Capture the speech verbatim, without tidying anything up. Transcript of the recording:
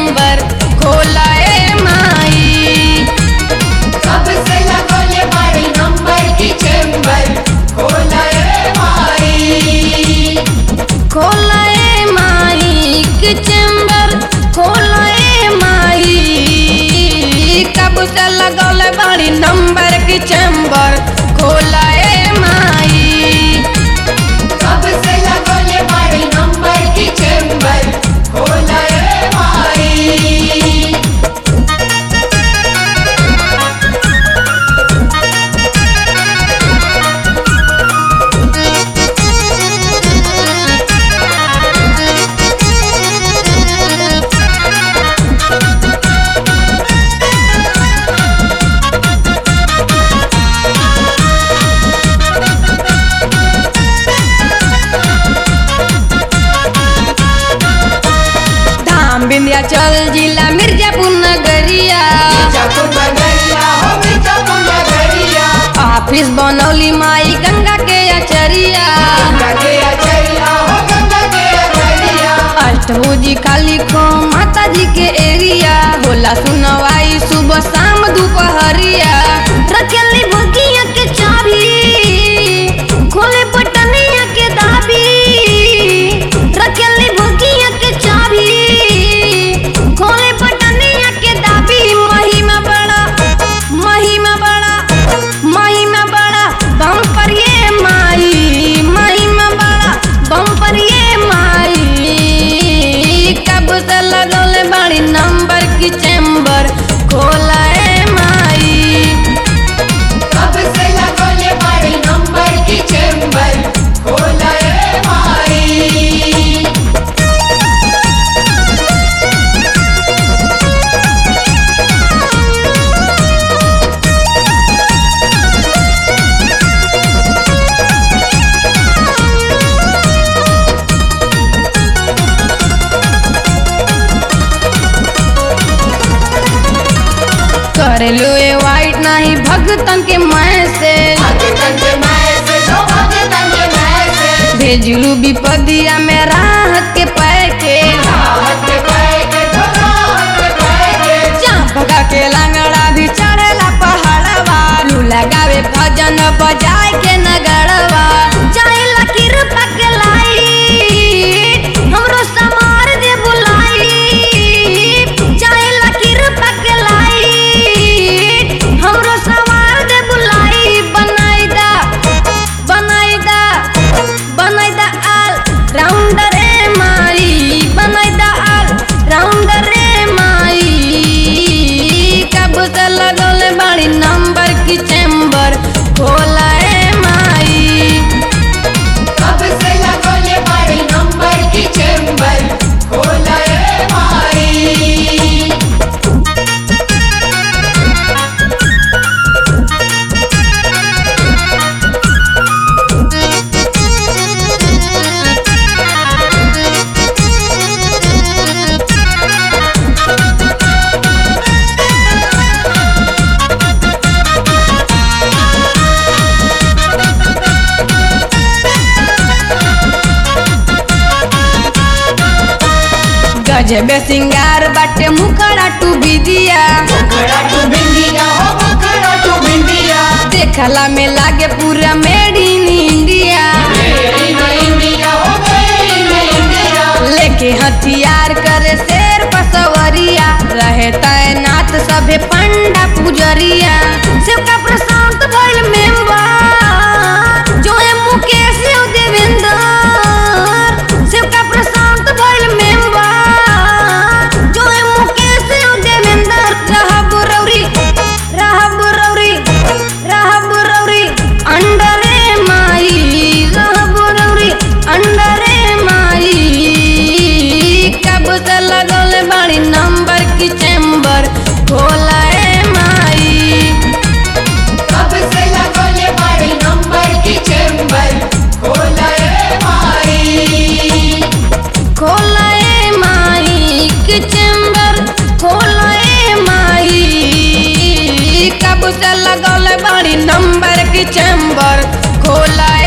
Chamber खोला ए माई। कब से लगोले बाड़ी नंबर की चैम्बर खोला ए माई। खोला ए माई के चैम्बर खोला ए माई। कब से लगौले बाड़ी नंबर की चैम्बर खोला ए माई। कब से लगोले बाड़ी नंबर की चैम्बर खोला ए माई। विंध्याचल जिला मिर्जापुर नगरिया। मिर्जापुर नगरिया हो मिर्जापुर नगरिया। ऑफिस बनौली माई गंगा के अचरिया। गंगा के अचरिया हो गंगा के अचरिया। अष्टभुजी काली खो माता जी के एरिया। होला सुनवाई सुबह शाम दोपहरिया। रखेली भगिया के चाबी खोले बटनिया के दाबी। रखेली भगिया के चाबी खोले बटनिया के दाबी। महिमा बड़ा महिमा बड़ा महिमा बड़ा बम पर ये माई। महिमा बड़ा बम पर ये माई। कब से लगौले बड़ी नंबर की चैम्बर खोला ए माई। कब से लगोले बाड़ी नंबर की चैम्बर खोला ए माई। करेलू ए वाइट नहीं भगतन के मैसेज। भगतन के मैसेज हो भगतन के मैसेज। भेजलू विपदिया में राहत के पैकेज। राहत के पैकेट हो राहत के पैकेट। चांपका के लंगड़ा भी चढ़ेला पहाड़वा। लू लगावे भजन बजाए के नगरवा। चाहेला कृपा के लाइट हमरो समार दे बुलाई। चाहेला कृपा के लाइट हमरो समार दे बुलाई। बनाई दा बनाई दा बनाई दा आल राउंडर ए माई। बनाई दा आल राउंडर ए माई। कब से लगौले बाड़ी नंबर की चैम्बर खोला ए माई। कब से लगोले बाड़ी नंबर की चैम्बर खोला ए माई। गजबे सिंगार बाटे मुखड़ा टू बिदिया। मुखड़ा टू बिंदिया हो मुखड़ा टू बिंदिया। देखला में लागे पूरा made in India. Made in India हो मेड इन इंडिया। लेके हथियार करे शेर पसवरिया। रहे तैनात सभे पंडा पुजरिया। शिवका प्रशांत भइल मेंबर जो है मुकेश और देवेंद्र। शिवका प्रशांत भइल मेंबर जो है मुकेश और देवेंद्र। रहब रौरी रहब रौरी रहब रौरी अंडर ए माई। रहब रौरी अंडर ए माई। कब से लगौले बाड़ी नंबर की चैम्बर खोला ए माई। कब से लगोले बाड़ी नंबर की चैम्बर खोला ए माई। खोला ए माई के चैम्बर खोला ए माई। कब से लगौले बाड़ी नंबर की चैम्बर खोला